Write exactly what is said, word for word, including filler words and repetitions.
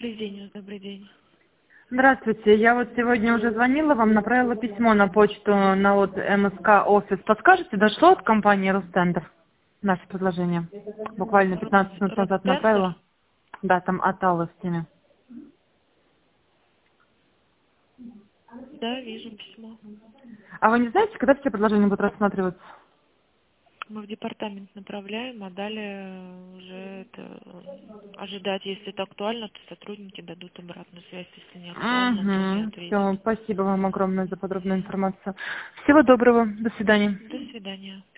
Лизиню, добрый день. Здравствуйте. Я вот сегодня уже звонила вам, направила письмо на почту на вот МСК офис. Подскажете, дошло от компании Ростендер наше предложение? Буквально пятнадцать минут назад Ростендер? направила. Да, там от Аллы в теме. Да, вижу письмо. А вы не знаете, когда все предложения будут рассматриваться? Мы в департамент направляем, а далее уже это ожидать, если это актуально, то сотрудники дадут обратную связь, если не актуально, то не Угу. ответят. Все, спасибо вам огромное за подробную информацию. Всего доброго. До свидания. До свидания.